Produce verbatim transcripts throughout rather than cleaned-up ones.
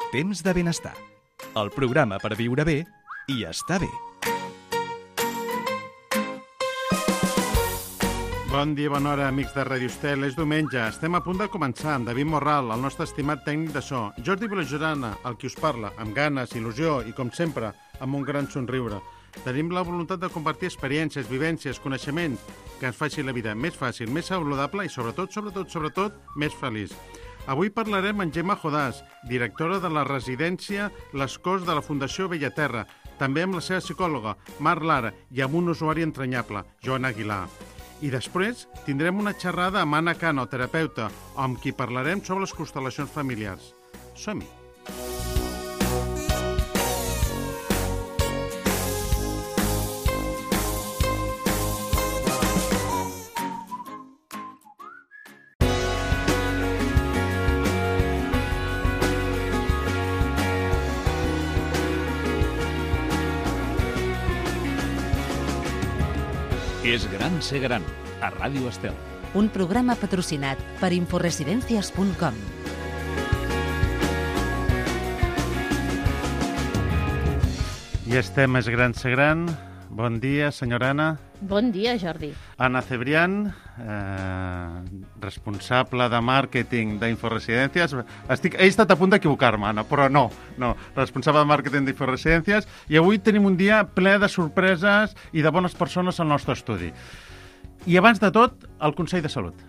Temps de benestar. El programa per viure bé i estar bé. Bon dia, bona hora, amics de Ràdio Estel. És diumenge. Estem a punt de començar amb David Morral, el nostre estimat tècnic de so, Jordi Vilajorana, el qui us parla, amb ganes, il·lusió i, com sempre, amb un gran somriure. Tenim la voluntat de compartir experiències, vivències, coneixements que ens faci la vida més fàcil, més saludable i, sobretot, sobretot, sobretot, més feliç. Avui parlarem amb Gemma Jodàs, directora de la residència Les Corts de la Fundació Bellaterra, també amb la seva psicòloga, Mar Lara, i amb un usuari entranyable, Joan Aguilar. I després tindrem una xerrada amb Anna Cano, terapeuta, amb qui parlarem sobre les constel·lacions familiars. Som-hi! És gran ser gran, a Ràdio Estel. Un programa patrocinat per inforesidencias punt com. I estem més gran ser gran. Bon dia, senyora Anna. Bon dia, Jordi. Anna Cebrián, eh, responsable de màrqueting d'Inforesidències. Estic, he estat a punt d'equivocar-me, Anna, però no, no. Responsable de màrqueting d'Inforesidències. I avui tenim un dia ple de sorpreses i de bones persones al nostre estudi. I abans de tot, el Consell de Salut.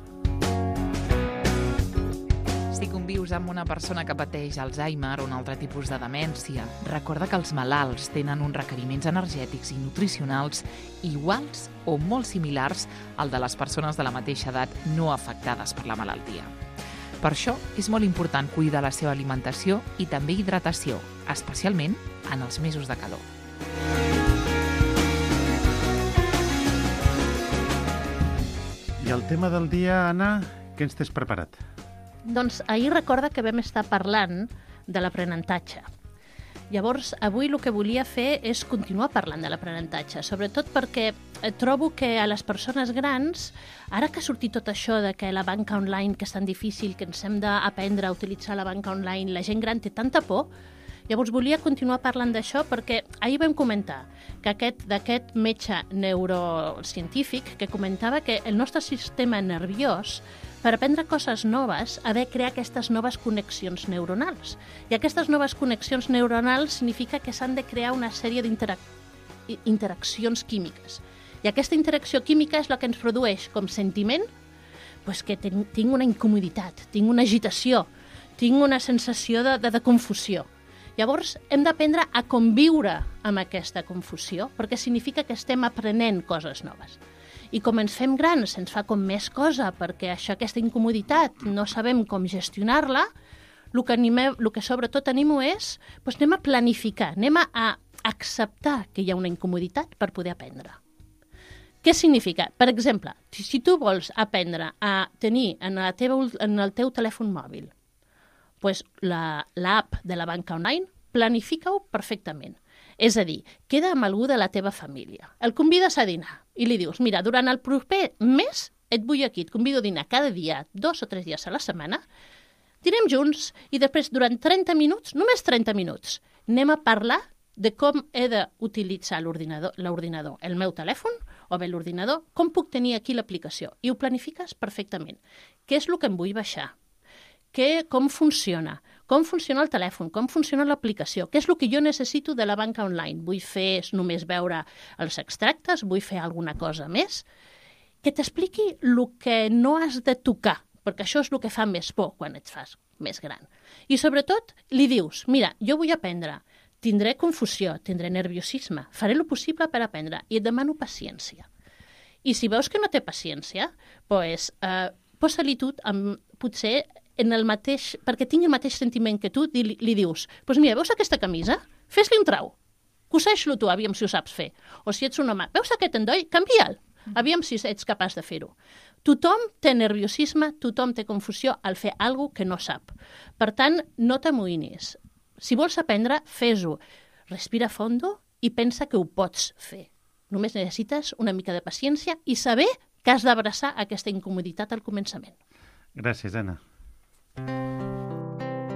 Si convius amb una persona que pateix Alzheimer o un altre tipus de demència, recorda que els malalts tenen uns requeriments energètics i nutricionals iguals o molt similars al de les persones de la mateixa edat no afectades per la malaltia. Per això és molt important cuidar la seva alimentació i també hidratació, especialment en els mesos de calor. I el tema del dia, Anna, què ens tens preparat? Doncs ahir recorda que vam estar parlant de l'aprenentatge. Llavors, avui el que volia fer és continuar parlant de l'aprenentatge, sobretot perquè trobo que a les persones grans, ara que ha sortit tot això de que la banca online, que és tan difícil, que ens hem d'aprendre a utilitzar la banca online, la gent gran té tanta por. Llavors volia continuar parlant d'això perquè ahir vam comentar que aquest d'aquest metge neurocientífic que comentava que el nostre sistema nerviós, per aprendre coses noves, ha de crear aquestes noves connexions neuronals. I aquestes noves connexions neuronals significa que s'han de crear una sèrie d'interaccions químiques. I aquesta interacció química és la que ens produeix com sentiment pues que tinc una incomoditat, tinc una agitació, tinc una sensació de, de, de confusió. Llavors, hem d'aprendre a conviure amb aquesta confusió, perquè significa que estem aprenent coses noves. I com ens fem grans, ens fa com més cosa, perquè això, aquesta incomoditat no sabem com gestionar-la, el que, animem, el que sobretot animo és, doncs anem a planificar, anem a acceptar que hi ha una incomoditat per poder aprendre. Què significa? Per exemple, si tu vols aprendre a tenir en, la teva, en el teu telèfon mòbil pues l'app de la banca online, planifica-ho perfectament. És a dir, queda amb algú de la teva família. El convides a dinar i li dius, mira, durant el proper mes et vull aquí, et convido a dinar cada dia, dos o tres dies a la setmana, dinem junts i després durant trenta minuts, només trenta minuts, anem a parlar de com he d'utilitzar l'ordinador, l'ordinador, el meu telèfon o bé l'ordinador, com puc tenir aquí l'aplicació. I ho planifiques perfectament. Què és el que em vull baixar? Que, com funciona, com funciona el telèfon, com funciona l'aplicació, què és el que jo necessito de la banca online. Vull fer només veure els extractes, vull fer alguna cosa més, que t'expliqui el que no has de tocar, perquè això és el que fa més por quan et fas més gran. I sobretot li dius, mira, jo vull aprendre, tindré confusió, tindré nerviosisme, faré el possible per aprendre i et demano paciència. I si veus que no té paciència, doncs, eh, posa-li tu amb, potser en el mateix, perquè tingui el mateix sentiment que tu, li, li dius, doncs pues mira, veus aquesta camisa? Fes-li un trau. Coseix-lo tu, aviam si ho saps fer. O si ets un home, veus aquest endoll? Canvia'l. Aviam si ets capaç de fer-ho. Tothom té nerviosisme, tothom té confusió al fer alguna que no sap. Per tant, no t'amoïnis. Si vols aprendre, fes-ho. Respira fondo i pensa que ho pots fer. Només necessites una mica de paciència i saber que has d'abraçar aquesta incomoditat al començament. Gràcies, Anna.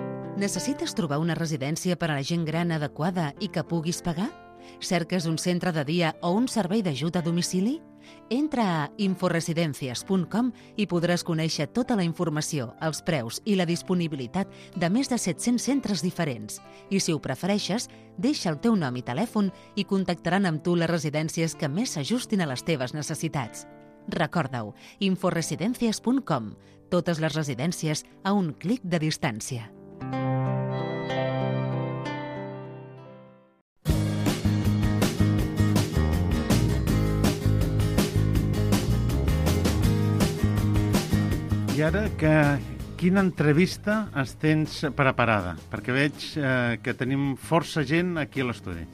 Necessites trobar una residència per a la gent gran adequada i que puguis pagar? Cerques un centre de dia o un servei d'ajuda a domicili? Entra a inforesidencias punt com i podràs conèixer tota la informació, els preus i la disponibilitat de més de set-cents centres diferents. I si ho prefereixes, deixa el teu nom i telèfon i contactaran amb tu les residències que més s'ajustin a les teves necessitats. Recorda-ho, inforesidencias punt com. Totes les residències a un clic de distància. I ara, que, quina entrevista es tens preparada? Perquè veig eh, que tenim força gent aquí a l'estudi.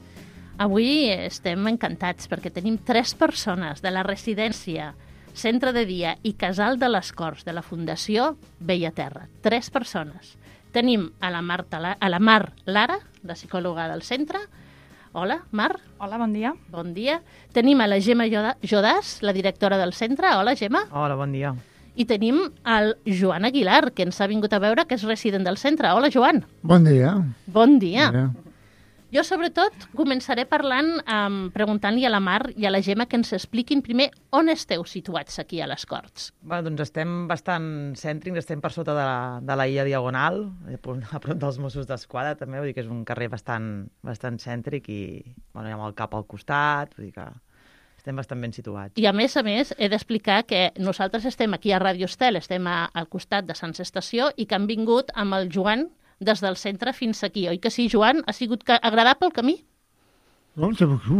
Avui estem encantats perquè tenim tres persones de la residència, centre de dia i casal de les Corts de la Fundació Bella Terra. Tres persones. Tenim a la, Marta, a la Mar Lara, la psicòloga del centre. Hola, Mar. Hola, bon dia. Bon dia. Tenim a la Gemma Jodàs, la directora del centre. Hola, Gemma. Hola, bon dia. I tenim el Joan Aguilar, que ens ha vingut a veure, que és resident del centre. Hola, Joan. Bon dia. Bon dia. Mira. Jo, sobretot, començaré parlant, um, preguntant-li a la Mar i a la Gemma que ens expliquin primer on esteu situats aquí a les Corts. Bé, doncs estem bastant cèntrics, estem per sota de la, de la Illa Diagonal, a prop dels Mossos d'Esquadra, també, vull dir que és un carrer bastant, bastant cèntric i bueno, hi ha el cap al costat, vull dir que estem bastant ben situats. I a més a més, he d'explicar que nosaltres estem aquí a Ràdio Estel, estem a, al costat de Sants Estació i que han vingut amb el Joan des del centre fins aquí. Oi que sí, Joan? Ha sigut agradable el camí? No,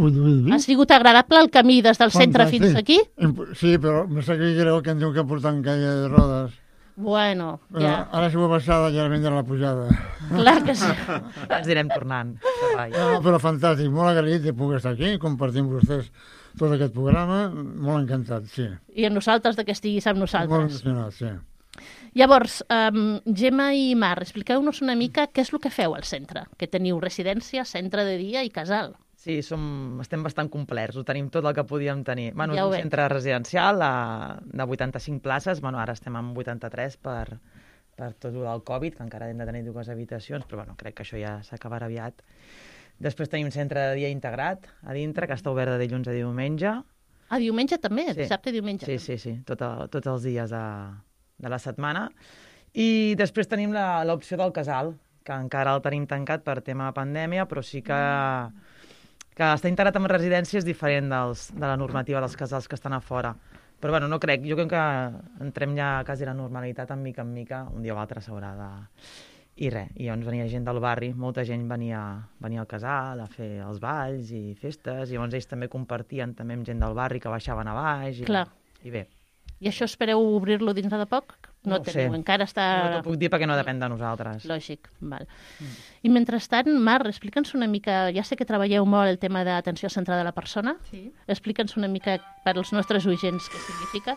ha Ha sigut agradable el camí des del centre Fantàstic. fins aquí? Sí, però me sap greu que em diu que portant caia de rodes. Bueno, Però ja. ara si ho he passada ja vendrà la pujada. Clar que sí. Ens anirem tornant. No, però fantàstic, molt agraït de poder estar aquí, compartir amb vostès tot aquest programa, molt encantat, sí. I a nosaltres de que estiguis amb Molt nosaltres. emocionat, sí. Llavors, um, Gemma i Mar, expliqueu-nos una mica què és el que feu al centre, que teniu residència, centre de dia i casal. Sí, som, estem bastant complets, ho tenim tot el que podíem tenir. Bueno, Ja és ho un veig. centre residencial a, de vuitanta-cinc places, bueno, ara estem en vuitanta-tres per, per tot el del Covid, que encara hem de tenir dues habitacions, però bueno, crec que això ja s'acabarà aviat. Després tenim un centre de dia integrat a dintre, que està obert de dilluns a diumenge. Ah, diumenge també? Sí. Dissabte i diumenge? Sí, sí, sí, tot el, tots els dies de, de la setmana. I després tenim la- l'opció del casal, que encara el tenim tancat per tema de pandèmia, però sí que, que està integrat en residència és diferent dels, de la normativa dels casals que estan a fora. Però bueno, no crec, jo crec que entrem ja quasi a la normalitat, en mica en mica, un dia o l'altre s'haurà de... I res, i llavors venia gent del barri, molta gent venia, venia al casal a fer els balls i festes, i llavors ells també compartien també amb gent del barri que baixaven a baix. I, Clar. I bé, I això espereu obrir-lo dintre de poc? No, No ho teniu, sé. encara està... no t'ho puc dir perquè no depèn de nosaltres. Lògic, val. Mm. I mentrestant, Mar, explica'ns una mica, ja sé que treballeu molt el tema d'atenció centrada a la persona, Sí. explica'ns una mica per als nostres oients què significa.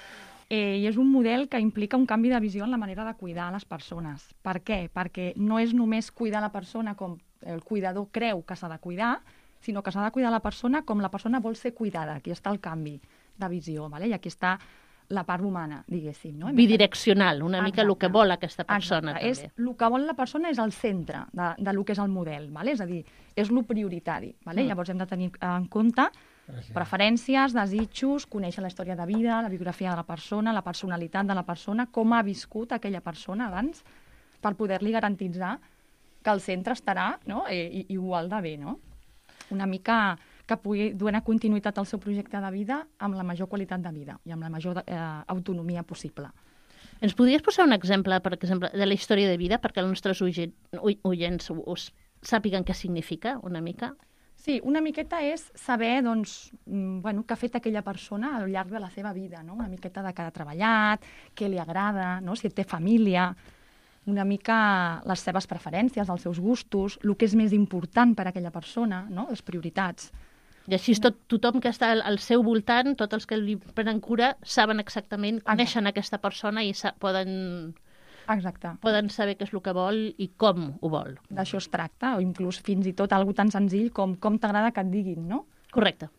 Eh, I és un model que implica un canvi de visió en la manera de cuidar les persones. Per què? Perquè no és només cuidar la persona com el cuidador creu que s'ha de cuidar, sinó que s'ha de cuidar la persona com la persona vol ser cuidada. Aquí està el canvi de visió, ¿vale? I aquí està la part humana, diguéssim. No? Bidireccional, una mica el que Exacte. vol aquesta persona. Exacte. És, També. el que vol la persona és el centre de, de lo que és el model, ¿vale? És a dir, és lo prioritari. ¿vale? Mm. Llavors hem de tenir en compte preferències, desitjos, conèixer la història de vida, la biografia de la persona, la personalitat de la persona, com ha viscut aquella persona abans, per poder-li garantitzar que el centre estarà no? I, i, igual de bé. No? Una mica que pugui donar continuïtat al seu projecte de vida amb la major qualitat de vida i amb la major eh, autonomia possible. Ens podries posar un exemple, per exemple, de la història de vida perquè els nostres oients, oients us sàpiguen què significa una mica? Sí, una miqueta és saber doncs, mm, bueno, què ha fet aquella persona al llarg de la seva vida, no? Una miqueta de què ha treballat, què li agrada, no? Si té família, una mica les seves preferències, els seus gustos, el que és més important per a aquella persona, no? Les prioritats. I així tot, tothom que està al, al seu voltant, tots els que li prenen cura, saben exactament, coneixen aquesta persona i sa poden, Exacte. poden saber què és el que vol i com ho vol. D'això es tracta, o inclús fins i tot algo tan senzill com com t'agrada que et diguin, no? Correcte.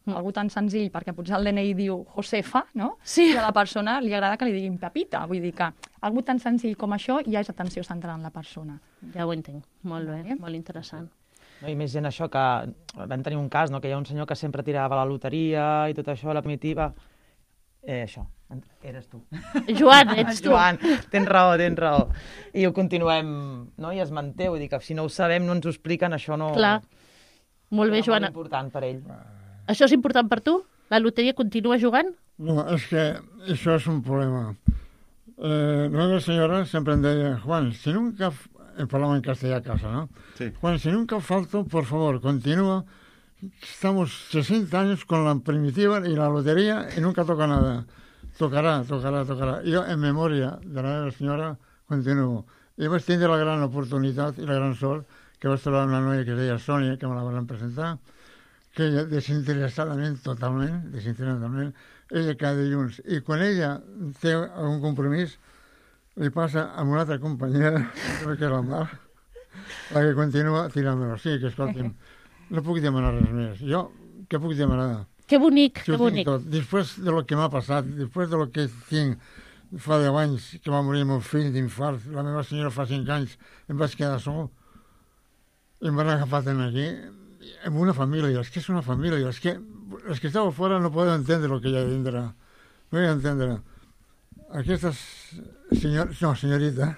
algú tan senzill, perquè potser el D N I diu Josefa, no? Sí. I a la persona li agrada que li diguin Pepita. Vull dir que algú tan senzill com això ja és atenció central en la persona. Ja ho entenc. Molt bé, Vale. molt interessant. No, I més gent això que vam tenir un cas, no? Que hi ha un senyor que sempre tirava la loteria i tot això, la primitiva. Eh, això, eres tu. Joan, ets tu. Joan, tens raó, tens raó. I ho continuem, no? I es manté, vull dir que si no ho sabem, no ens ho expliquen, això no... Clar. Molt bé, Era Joana. molt important per ell. Això és important per tu? La loteria continua jugant? No, és que això és un problema. Eh, la meva senyora sempre em deia, Juan, si nunca... Em parlava en castellà a casa, ¿no? Sí. Juan, si nunca falto, por favor, continúa. Estamos sesenta años con la primitiva y la lotería y nunca toca nada. Tocarà, tocarà, tocarà. Jo, en memòria de la meva senyora, continuo. I vaig tindre la gran oportunitat i la gran sort que vaig trobar una noia que es deia Sònia, que me la van presentar, que ella, desinteressadament, totalment, desinteressadament, ella cada dilluns. I quan ella té algun compromís, li passa amb una altra companyera, crec que és la Mar, la que continua tirant-me. Sí, que escolti'm, no puc demanar res més. Jo, què puc demanar? Que bonic, Si que ho tinc bonic. tot. Després de lo que m'ha passat, després de lo que tinc fa deu anys, que va morir el meu fill d'infart, la meva senyora fa cinc anys, em vaig quedar sol, i em van agafar en aquí, amb una família, és que és una família, és que els que esteu fora no podeu entendre el que hi ha dintre. No hi ha entendre. Aquesta senyor, no, senyorita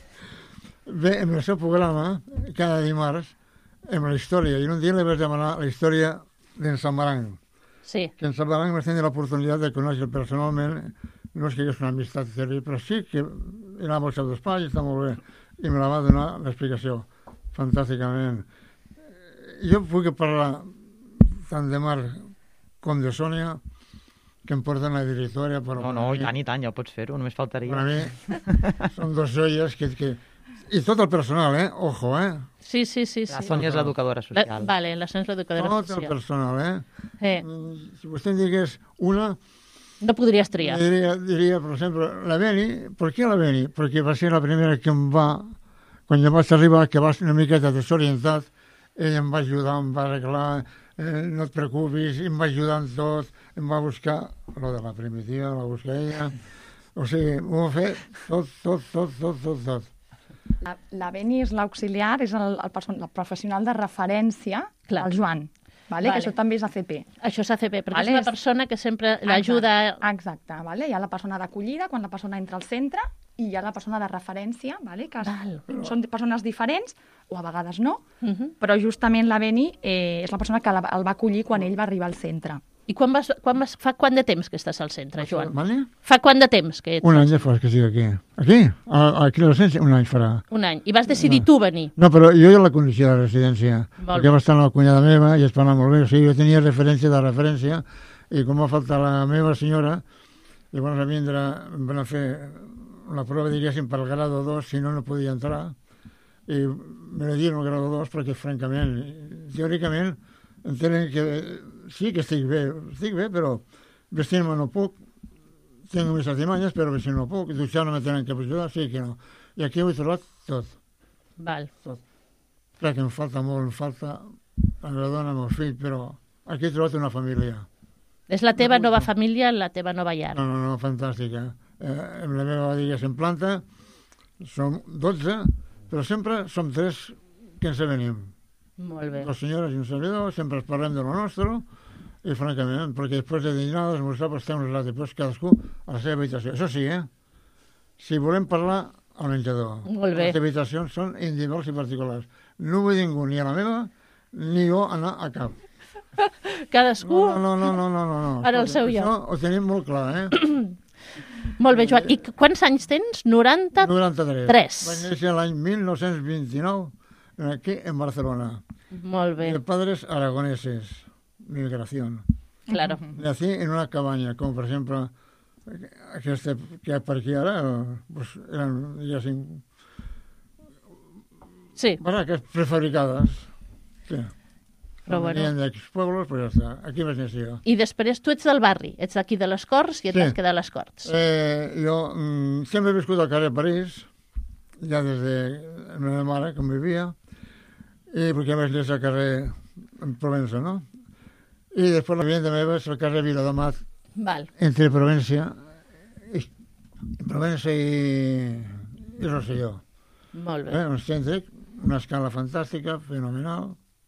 ve amb el seu programa cada dimarts amb la història, i un dia li vaig demanar la història d'en Sambarang, Sí. que en Sambarang vaig tenir l'oportunitat de conèixer personalment. No és que hi hagués una amistat terrible, però sí que anava al seu despatx, està molt bé, i me la va donar l'explicació fantàsticament. Jo puc parlar tant de Marc com de Sònia, que em porten la directòria, però No, no, i tant, i tant, ja ho pots fer-ho, només per faltaria. a mi són dos joies que, que... I tot el personal, eh? Ojo, eh? Sí, sí, sí. sí. La Sònia és l'educadora La, social. vale, la Sònia és l'educadora Tot el social. personal, eh? Eh, Mm, Si vostè em digués una, no podries triar. diria, diria, per exemple, la Beni. ¿Por qué la Beni? Perquè va ser la primera que em va, quan ja vaig arribar, que va ser una miqueta desorientat, ella em va ajudar, em va arreglar, eh, no et preocupis, em va ajudar en tot, em va buscar, lo de la primitiva, la va buscar ella, o sigui, m'ho va fer tot, tot, tot, tot, tot, tot. La, la Beni és l'auxiliar, és el, el, person, el professional de referència Clar. al Joan, vale? Vale. Que això també és A C P. Això s'ha fet bé, perquè Vale, és una és- persona que sempre l'ajuda... Exacte, vale? Hi ha la persona d'acollida, quan la persona entra al centre, i hi ha la persona de referència, vale? Que es, Val. són persones diferents, o a vegades no, Uh -huh. però justament la Beni eh, és la persona que la, el va acollir quan ell va arribar al centre. I quan vas, quan vas, fa quant de temps que estàs al centre, Joan? Vale? Fa quant de temps que ets? Un any ja fa que estic aquí. Aquí? A- Aquí a la residència? Un any farà. Un any. I vas decidir tu venir. No, però jo ja la coneixia de la residència, Molt perquè bé. va estar la cunyada meva i es parla molt bé, o sigui, jo tenia referència de referència, i com va faltar la meva senyora, llavors a vindre, em van a fer la prova, diguéssim, per al grado dos, si no, no podia entrar, i me la dieron el grado dos perquè, francament, teòricament, entenen que sí que estic bé, estic bé, però vestir-me no puc, tengo mis artimañas, però vestir no puc, dutxar no me tenen que ajudar, sí que no. I aquí ho he trobat tot. Val. Clar que em falta molt, em falta la meva dona, el meu fill, però aquí he trobat una família. És la teva nova família, la teva nova llar. No, no, no, fantàstica. Eh, amb la meva, diguéssim, planta, som dotze, però sempre som tres que ens venim. Molt bé. Les senyores i un servidor, sempre es parlem de lo nostre, i francament, perquè després de dinar, d'esmorzar, pues, estem uns després cadascú a la seva habitació. Això sí, eh? Si volem parlar al menjador. Molt bé. Les habitacions són individuals i particulars. No vull ningú, ni a la meva, ni jo anar a cap. Cadascú... No, no, no, no, no, no, no. En el seu lloc. Això ho tenim molt clar, eh? Molt bé, Joan. I quants anys tens? noranta? noranta-tres. Tres. Vaig néixer l'any mil nou-cents vint-i-nou, aquí en Barcelona. Molt bé, De padres aragoneses, migración. claro. Nací en una cabaña, como por ejemplo aquesta que per aquí ara, pues, eren, diguéssim, Sí, barraques prefabricades. Sí. Però bueno. Venien d'aquests pobles, pues ja està. Aquí vaig néixer jo. i després tu ets del barri, ets d'aquí de les Corts i et Sí. vas quedar a les Corts. Eh, jo mm, sempre he viscut al carrer París, ja des de la meva mare, com vivia, i perquè vaig néixer al carrer en Provença, no? I després la vivienda meva és el carrer Viladomat, Val. entre Provença i, Provença i, i Rosselló. Molt bé. Eh? Un cèntric, una escala fantàstica, fenomenal.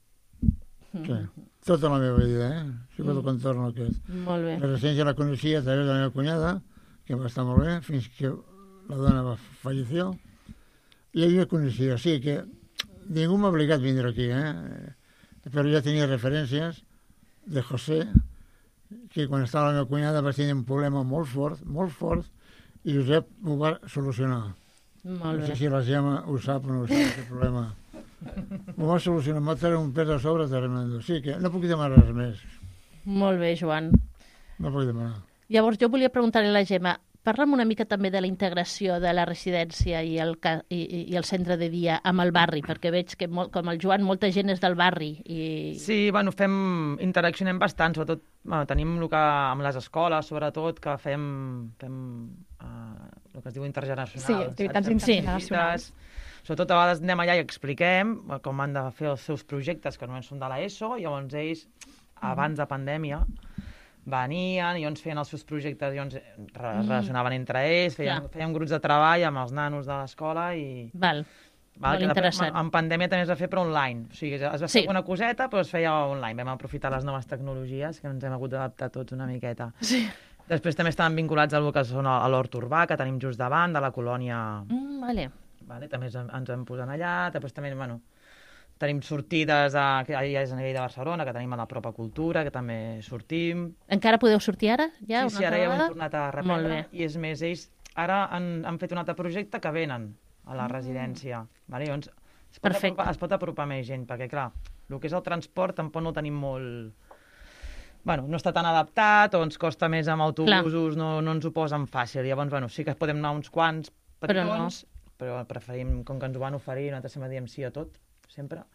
Sí. Tota la meva vida, eh? Si pot el contorn aquest. Molt bé. La residència la coneixia a través de la meva cunyada, que va estar molt bé, fins que la dona va falleció. I ell me coneixia, sí, que ningú m'ha obligat a vindre aquí, eh? Però ja tenia referències de José, que quan estava la meva cunyada va tenir un problema molt fort, molt fort, i Josep ho va solucionar. Molt No sé bé. si la Gemma ho sap o no ho sap, aquest problema. Ho va solucionar, em va treure un pes a sobre tremendo. Sí, que no puc demanar res més. Molt bé, Joan. No puc demanar. Llavors, jo volia preguntar-li a la Gemma, parla'm una mica també de la integració de la residència i el, ca- i, i, i el centre de dia amb el barri, perquè veig que, molt, com el Joan, molta gent és del barri. I... Sí, bueno, fem, interaccionem bastant, sobretot bueno, tenim el que, amb les escoles, sobretot, que fem, fem uh, el que es diu intergeneracional. Sí, activitats saps? intergeneracionals. Activitats. Sobretot a vegades anem allà i expliquem com han de fer els seus projectes, que només són de l'ESO, i llavors ells, abans de pandèmia, venien i llavors feien els seus projectes, i llavors es relacionaven entre ells, feien, feien grups de treball amb els nanos de l'escola i... Val. Val, Molt que interessant. En pandèmia també es va fer però online, o sigui, es va fer Sí. una coseta però es feia online, vam aprofitar les noves tecnologies que ens hem hagut d'adaptar tots una miqueta. Sí. Després també estaven vinculats al que són a l'hort urbà, que tenim just davant, de la colònia... Mm, vale. Vale, també ens, ens vam posar allà, després també, bueno, tenim sortides a, que ja és a nivell de Barcelona, que tenim a la Propa Cultura, que també sortim. Encara podeu sortir ara? Ja, sí, una sí, ara altra ja vegada? hem tornat a Molt reprendre, bé. i és més, ells ara han, han fet un altre projecte que venen a la residència. Vale? Llavors, es pot, Perfecte. apropar, es pot apropar més gent, perquè clar, el que és el transport tampoc no ho tenim molt... Bueno, no està tan adaptat, o ens costa més amb autobusos, no, no ens ho posen fàcil. Llavors, bueno, sí que podem anar uns quants Però no. petitons, però, no. però preferim, com que ens ho van oferir, nosaltres sempre diem sí a tot, sempre.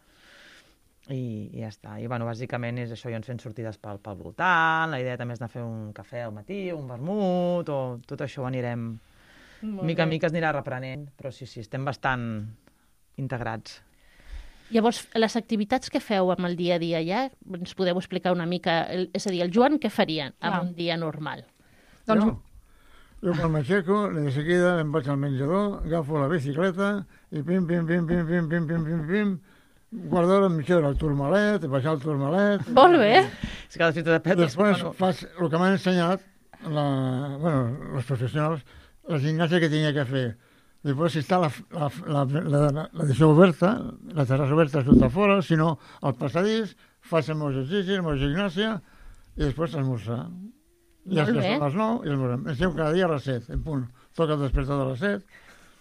I, i ja està. I, bueno, bàsicament és això, i ens fem sortides pel, pel voltant, la idea també és anar a fer un cafè al matí, un vermut, o tot això ho anirem... Molt mica en bé. mica es anirà reprenent, però sí, sí, estem bastant integrats. Llavors, les activitats que feu amb el dia a dia ja, ens podeu explicar una mica, el, és a dir, el Joan què faria amb Clar. un dia normal? Doncs Jo, jo quan m'aixeco, de seguida em vaig al menjador, agafo la bicicleta i pim, pim, pim, pim, pim, pim, pim, pim, pim, guarda hora mitja hora al Tourmalet, baixar al Tourmalet. Molt bé. És que després de pedres, Després bueno, faig el que m'han ensenyat la, bueno, els professionals, la gimnàsia que tenia que fer. Després, si està la, la, la, la, la, la deixo oberta, la terrassa oberta sota fora, si no, al passadís, faig el meu exercici, la meva gimnàsia, i després esmorzar. I Molt després bé. a les nou, i esmorzar. Estem cada dia a les set, en punt. Toca el despertador a les set,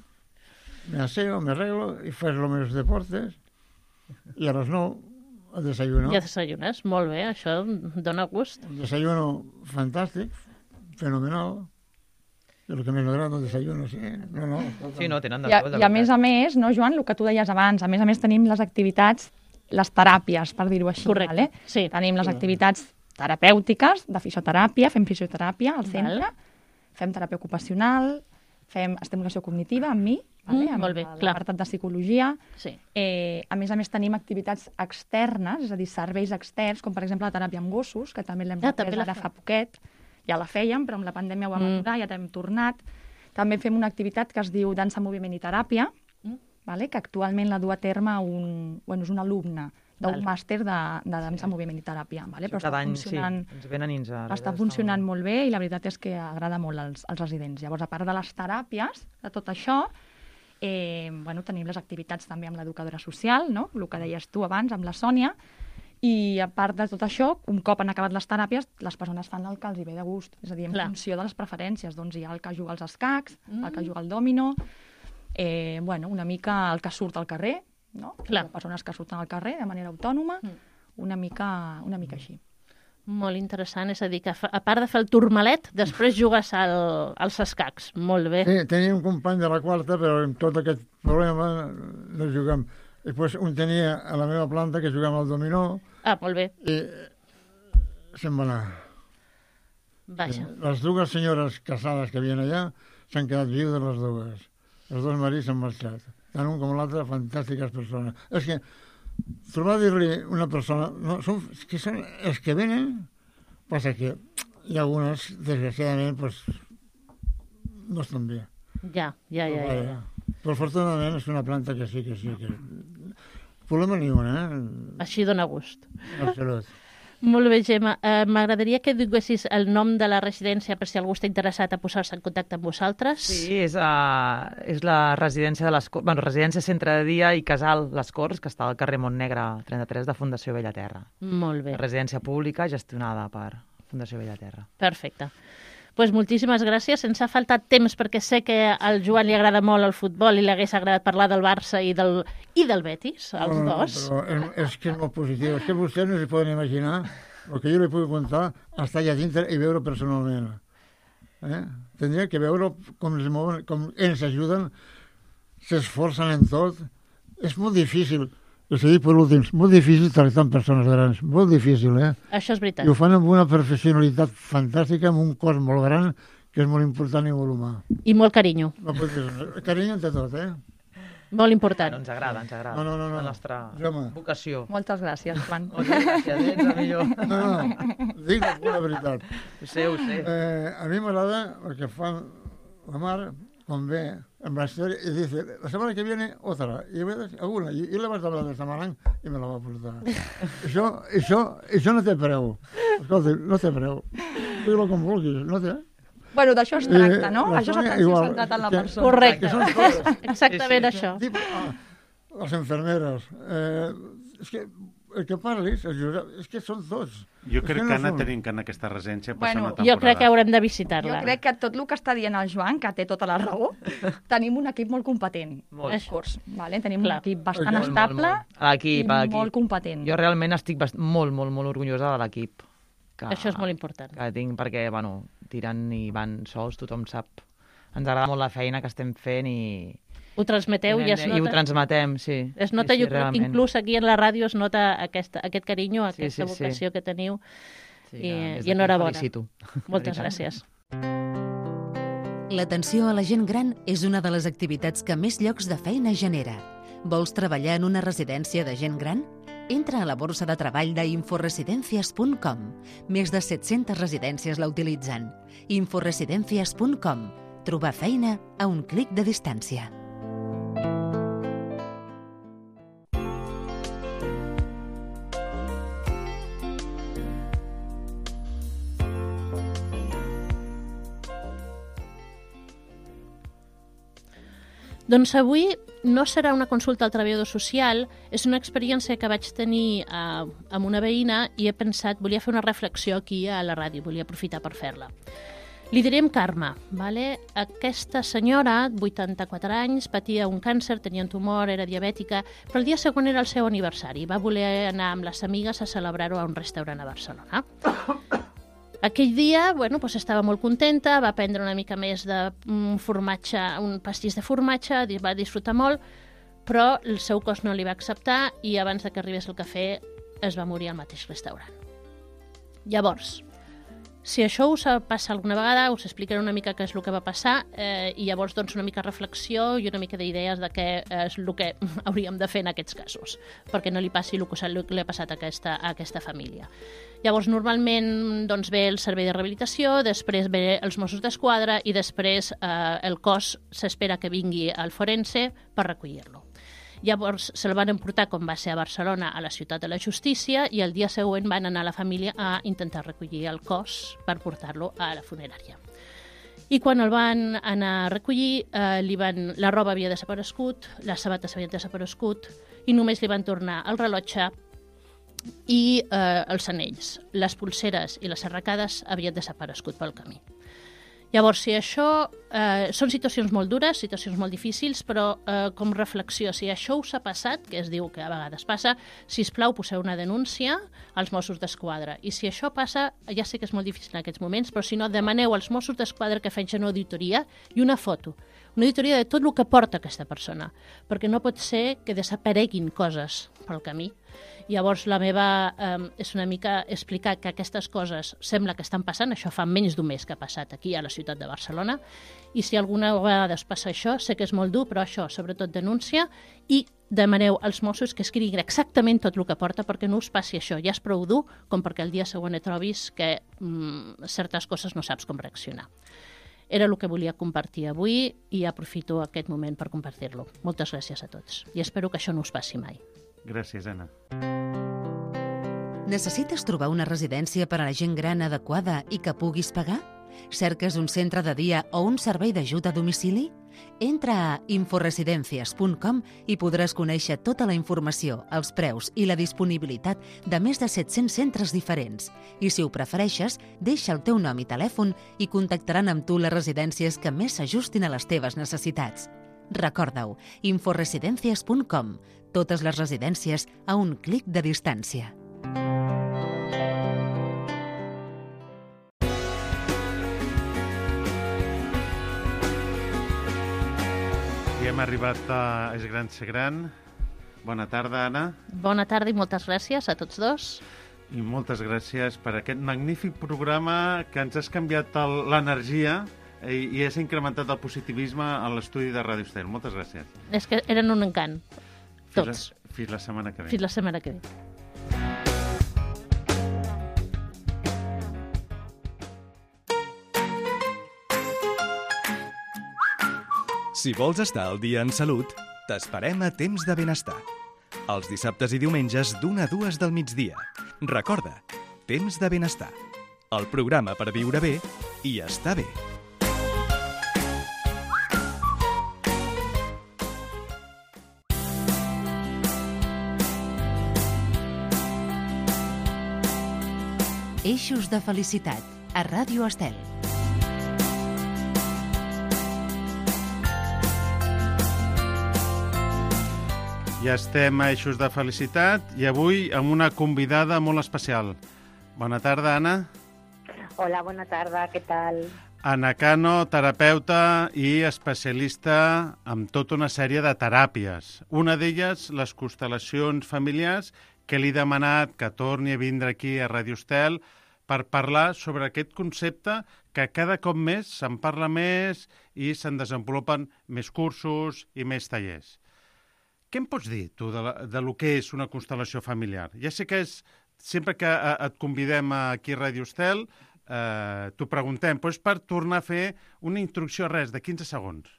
me aseo, me arreglo, i faig els meus deportes, i a les nou, el desayuno. Ja desayunes, molt bé, això dona gust. Un desayuno fantàstic, fenomenal. És el que més m'agrada, el desayuno, sí. No, no. sí, no, tenen de I, a, tot, de I a més veritat. a més, no, Joan, el que tu deies abans, a més a més tenim les activitats, les teràpies, per dir-ho així. Correcte, Vale? sí. Tenim les activitats terapèutiques, de fisioteràpia, fem fisioteràpia al centre, Val. fem teràpia ocupacional, fem estimulació cognitiva amb mi, vale? Mm, amb molt bé, el- clar. l'apartat de psicologia. Sí. Eh, a més a més tenim activitats externes, és a dir, serveis externs, com per exemple la teràpia amb gossos, que també l'hem Ah, reprès també la ara feu. fa poquet. Ja la fèiem, però amb la pandèmia ho vam Mm. aturar, ja hem tornat. També fem una activitat que es diu dansa, moviment i teràpia, Mm. vale? Que actualment la du a terme un, bueno, és un alumne d'un Val. màster de, de dansa, moviment i teràpia. Vale? Sí, Però cada està any, funcionant, sí, ens venen i ens... està funcionant molt bé i la veritat és que agrada molt als, als residents. Llavors, a part de les teràpies, de tot això, eh, bueno, tenim les activitats també amb l'educadora social, no? El que deies tu abans, amb la Sònia, i a part de tot això, un cop han acabat les teràpies, les persones fan el que els hi ve de gust, és a dir, en Clar. funció de les preferències. Doncs hi ha el que juga als escacs, Mm. el que juga al dòmino, eh, bueno, una mica el que surt al carrer, no? Clar. Hi ha persones que surten al carrer de manera autònoma, Mm. una mica, una mica així. Molt interessant, és a dir, que fa- a part de fer el turmalet, després jugues al, als escacs. Molt bé. Sí, tenia un company de la quarta, però amb tot aquest problema no juguem. I després un tenia a la meva planta que jugàvem al dominó Ah, molt bé. i se'n va anar. Vaja. Les dues senyores casades que havien allà s'han quedat viudes les dues. Els dos marits s'han marxat. Tant un com l'altre, fantàstiques persones. És que trobar a dir-li una persona... No, són, que són els que venen, passa que hi ha algunes, desgraciadament, pues, no estan bé. Ja, ja, ja. ja. ja. Però afortunadament és una planta que sí, que sí. Que... Problema ni un, eh? Així dona gust. Absolut. Molt bé, Gemma. Uh, M'agradaria que diguessis el nom de la residència per si algú està interessat a posar-se en contacte amb vosaltres. Sí, és, uh, és la residència de les Corts, bueno, residència Centre de Dia i Casal Les Corts, que està al carrer Montnegre trenta-tres de Fundació Bellaterra. Molt bé. Residència pública gestionada per Fundació Bellaterra. Perfecte. Pues moltíssimes gràcies. Ens ha faltat temps perquè sé que al Joan li agrada molt el futbol i li hagués agradat parlar del Barça i del, i del Betis, els no, no, dos. Però és, és que és molt positiu. És que vostès no s'hi poden imaginar el que jo li puc contar estar allà dintre i veure personalment. Eh? Tindria que veure com, es mouen, com ens ajuden, s'esforcen en tot. És molt difícil. Els he dit per últim, molt difícil tractar amb persones grans, molt difícil, eh? Això és veritat. I ho fan amb una professionalitat fantàstica, amb un cos molt gran, que és molt important i molt humà. I molt carinyo. No pot dir, carinyo entre tot, eh? Molt important. No, ens agrada, ens agrada. No, no, no, no. La nostra Home. vocació. Moltes gràcies, Joan. Moltes gràcies, ets el millor. No, no, dic la pura veritat. Ho sé, ho sé. Eh, a mi m'agrada el que fan la Mar, quan ve en la història, i dice, la setmana que viene, otra. I veus, alguna. I, i le vas hablar de Samaranc i me la va portar. això, això, això no té preu. Escolta, no té preu. Digue-lo com vulguis, no té. Bueno, d'això es tracta, no? Eh, Això és atenció centrat en la que, persona. Correcte. Que són coses. Exactament Sí, sí. això. Tipo, ah, les enfermeres. Eh, és que el que parlis, el Josep, és que són tots. Jo És crec no que Anna són. tenim que anar a aquesta residència passar Bueno, una temporada. Jo crec que haurem de Jo visitar-la. crec que tot el que està dient el Joan, que té tota la raó, tenim un equip molt competent. Molt. Els Corts, vale? Tenim Clar. un equip bastant Molt, molt, estable molt. A l'equip, i a l'equip. molt competent. Jo realment estic bast... molt, molt, molt orgullosa de l'equip. Que... Això és molt important. Que tinc perquè, bueno, tiren i van sols, tothom sap. Ens agrada molt la feina que estem fent i... Ho transmeteu i es I ho nota. transmetem, sí. Es nota, sí, sí, jo crec que realment. inclús aquí en la ràdio es nota aquesta, aquest carinyo, Sí, aquesta sí, sí. vocació que teniu. Sí, i- que des i d'aquí enhorabona. felicito. Moltes De veritat. gràcies. L'atenció a la gent gran és una de les activitats que més llocs de feina genera. Vols treballar en una residència de gent gran? Entra a la borsa de treball d'inforesidencias punt com. Més de set-centes residències la utilitzen. inforesidencias punt com. Trobar feina a un clic de distància. Doncs avui no serà una consulta al treballador social, és una experiència que vaig tenir eh, amb una veïna i he pensat, volia fer una reflexió aquí a la ràdio, volia aprofitar per fer-la. Li direm Carme, vale? Aquesta senyora, vuitanta-quatre anys, patia un càncer, tenia un tumor, era diabètica, però el dia següent era el seu aniversari. Va voler anar amb les amigues a celebrar-ho a un restaurant a Barcelona. Aquell dia, bueno, doncs estava molt contenta, va prendre una mica més de un formatge, un pastís de formatge, va disfrutar molt, però el seu cos no li va acceptar i abans de que arribés el cafè es va morir al mateix restaurant. Llavors, si això us passa alguna vegada, us explicaré una mica què és el que va passar eh, i llavors doncs una mica reflexió i una mica d'idees de què és el que hauríem de fer en aquests casos, perquè no li passi el que li ha passat a aquesta, a aquesta família. Llavors, normalment doncs, ve el servei de rehabilitació, després ve els Mossos d'Esquadra i després eh, el cos s'espera que vingui al forense per recollir-lo. Llavors se'l van emportar, com va ser a Barcelona, a la Ciutat de la Justícia i el dia següent van anar a la família a intentar recollir el cos per portar-lo a la funerària. I quan el van anar a recollir, eh, li van, la roba havia desaparegut, les sabates havien desaparegut i només li van tornar el rellotge i eh, els anells. Les pulseres i les arracades havien desaparegut pel camí. Llavors, si això... Eh, són situacions molt dures, situacions molt difícils, però eh, com reflexió, si això us ha passat, que es diu que a vegades passa, sisplau, poseu una denúncia als Mossos d'Esquadra. I si això passa, ja sé que és molt difícil en aquests moments, però si no, demaneu als Mossos d'Esquadra que facin una auditoria i una foto. una auditoria de tot el que porta aquesta persona, perquè no pot ser que desapareguin coses pel camí. Llavors, la meva eh, és una mica explicar que aquestes coses sembla que estan passant, això fa menys d'un mes que ha passat aquí a la ciutat de Barcelona, i si alguna vegada es passa això, sé que és molt dur, però això, sobretot denúncia, i demaneu als Mossos que escriguin exactament tot el que porta perquè no us passi això. Ja és prou dur com perquè el dia següent et trobis que mm, certes coses no saps com reaccionar. Era el que volia compartir avui i aprofito aquest moment per compartir-lo. Moltes gràcies a tots i espero que això no us passi mai. Gràcies, Anna. Necessites trobar una residència per a la gent gran adequada i que puguis pagar? Cerques un centre de dia o un servei d'ajuda a domicili? Entra a inforesidencias punt com i podràs conèixer tota la informació, els preus i la disponibilitat de més de set-cents centres diferents. I si ho prefereixes, deixa el teu nom i telèfon i contactaran amb tu les residències que més s'ajustin a les teves necessitats. Recorda-ho, inforesidencias punt com. Totes les residències a un clic de distància. I hem arribat a És gran ser gran. Bona tarda, Anna. Bona tarda i moltes gràcies a tots dos. I moltes gràcies per aquest magnífic programa que ens has canviat el- l'energia i, i has incrementat el positivisme a l'estudi de Ràdio Estel. Moltes gràcies. És que eren un encant, Fins tots. la, fins la setmana que ve. Fins la setmana que ve. Si vols estar al dia en salut, t'esperem a Temps de Benestar. Els dissabtes i diumenges d'una a dues del migdia. Recorda, Temps de Benestar. El programa per viure bé i estar bé. Eixos de felicitat, a Ràdio Estel. Ja estem a Eixos de Felicitat i avui amb una convidada molt especial. Bona tarda, Anna. Hola, bona tarda, què tal? Anna Cano, terapeuta i especialista en tota una sèrie de teràpies. Una d'elles, les constel·lacions familiars, que li he demanat que torni a vindre aquí a Ràdio Estel per parlar sobre aquest concepte que cada cop més se'n parla més i se'n desenvolupen més cursos i més tallers. Què em pots dir, tu, de, la, de lo que és una constel·lació familiar? Ja sé que és, sempre que eh, et convidem aquí a Ràdio Estel, eh, t'ho preguntem, però és per tornar a fer una introducció, res, de quinze segons.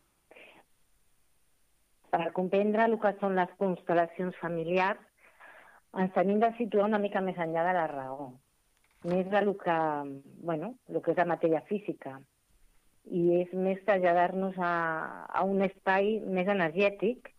Per comprendre el que són les constel·lacions familiars, ens tenim de situar una mica més enllà de la raó, més de lo que, bueno, lo que és la matèria física. I és més traslladar-nos a, a un espai més energètic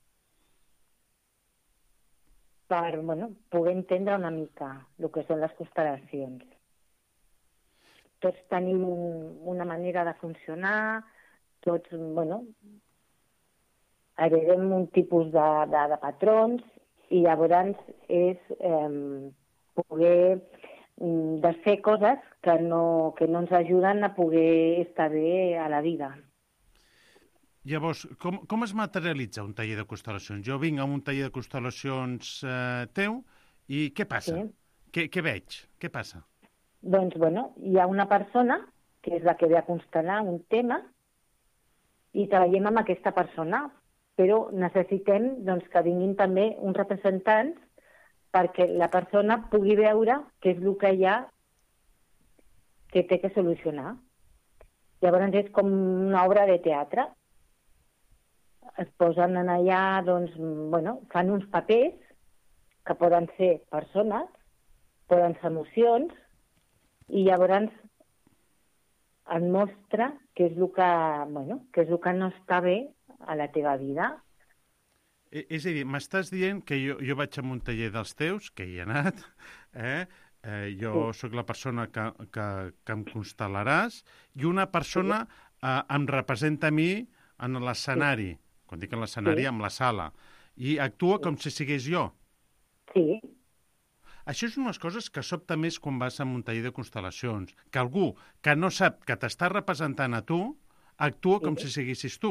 per, bueno, poder entendre una mica el que són les constel·lacions. Tots tenim un, una manera de funcionar, tots, bueno, heredem un tipus de, de, de patrons i llavors és eh, poder de fer coses que no, que no ens ajuden a poder estar bé a la vida. Llavors, com, com es materialitza un taller de constel·lacions? Jo vinc a un taller de constel·lacions eh, teu i què passa? Sí. Què, què veig? Què passa? Doncs, bueno, hi ha una persona que és la que ve a constel·lar un tema i treballem amb aquesta persona, però necessitem doncs, que vinguin també uns representants perquè la persona pugui veure què és el que hi ha que té que solucionar. Llavors és com una obra de teatre. Es posen allà, doncs, bueno, fan uns papers que poden ser persones, poden ser emocions, i llavors et mostra què és el que, bueno, què és el que no està bé a la teva vida. És a dir, m'estàs dient que jo, jo vaig a un taller dels teus, que hi he anat, eh? Eh, jo sí. sóc la persona que, que, que em constel·laràs, i una persona eh, em representa a mi en l'escenari, sí. Quan dic en l'escenari, sí. Amb la sala, i actua sí. Com si sigués jo. Sí. Això és unes coses que sobta més quan vas a un taller de constel·lacions, que algú que no sap que t'està representant a tu, actua sí. Com si siguessis tu.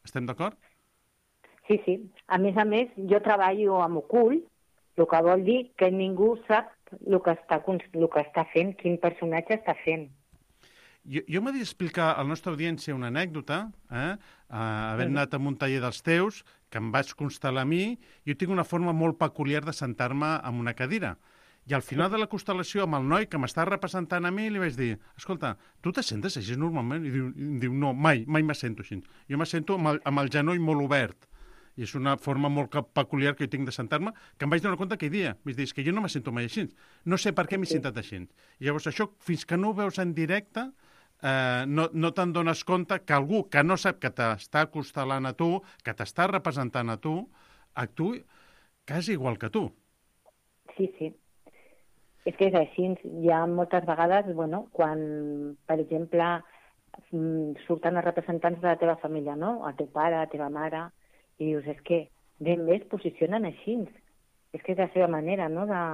Estem d'acord? Sí, sí. A més a més, jo treballo amb ocult, el que vol dir que ningú sap el que està, el que està fent, quin personatge està fent. Jo, jo m'he d'explicar a la nostra audiència una anècdota, eh? Uh, havent mm. anat a un taller dels teus, que em vaig constel·lar a mi, jo tinc una forma molt peculiar de sentar-me en una cadira. I al final de la constel·lació, amb el noi que m'està representant a mi, li vaig dir, escolta, tu te sentes així normalment? I diu, i diu no, mai, mai me sento així. Jo me sento amb el, amb el genoll molt obert. I és una forma molt peculiar que jo tinc de sentar-me, que em vaig donar compte aquell dia. Vaig dir, és que jo no me sento mai així. No sé per què m'he sentat així. I llavors això, fins que no ho veus en directe, eh, no, no te'n dones compte que algú que no sap que t'està constel·lant a tu, que t'està representant a tu, actuï quasi igual que tu. Sí, sí. És que és així. Hi ha moltes vegades, bueno, quan, per exemple, surten els representants de la teva família, no? El teu pare, la teva mare, i dius, és que ben bé es posicionen així. És que és la seva manera, no?, de...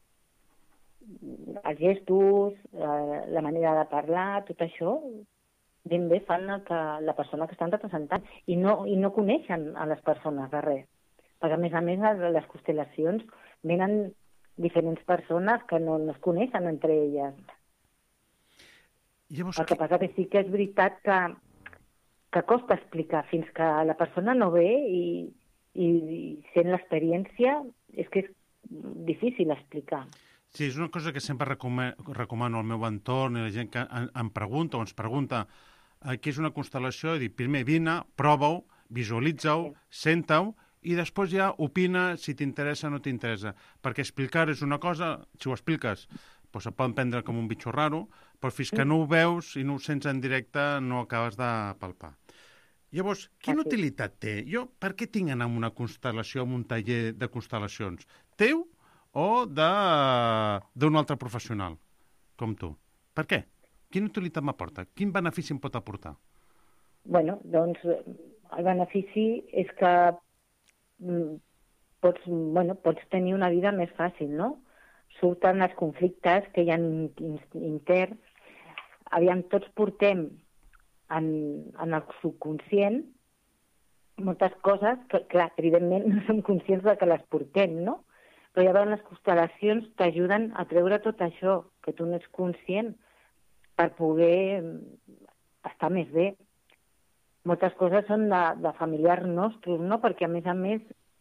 els gestos, la manera de parlar, tot això, ben bé fan el que la persona que estan representant. I no, i no coneixen a les persones de res. Perquè, a més a més, a les constel·lacions venen diferents persones que no, no es coneixen entre elles. Llavors, el que passa que sí que és veritat que que costa explicar fins que la persona no ve i, i, i sent l'experiència, és que és difícil explicar. Sí, és una cosa que sempre recomano, recomano al meu entorn i la gent que em, em pregunta o ens pregunta eh, què és una constel·lació, i dic, primer vine, prova-ho, visualitza-ho, sí. Senta-ho, i després ja opina si t'interessa o no t'interessa. Perquè explicar és una cosa, si ho expliques, doncs et poden prendre com un bitxo raro, però fins que no ho veus i no ho sents en directe no acabes de palpar. Llavors, quina Aquí. utilitat té? Jo, per què tinc anar a una constel·lació, a un taller de constel·lacions? Teu o d'un altre professional, com tu? Per què? Quina utilitat m'aporta? Quin benefici em pot aportar? Bueno, doncs el benefici és que pots, bueno, pots tenir una vida més fàcil, no? Surten els conflictes que hi ha interns. Aviam, tots portem en, en el subconscient moltes coses que, clar, evidentment no som conscients de que les portem, no? Però llavors les constel·lacions t'ajuden a treure tot això que tu no ets conscient per poder estar més bé. Moltes coses són de, de familiars nostres, no? Perquè, a més a més,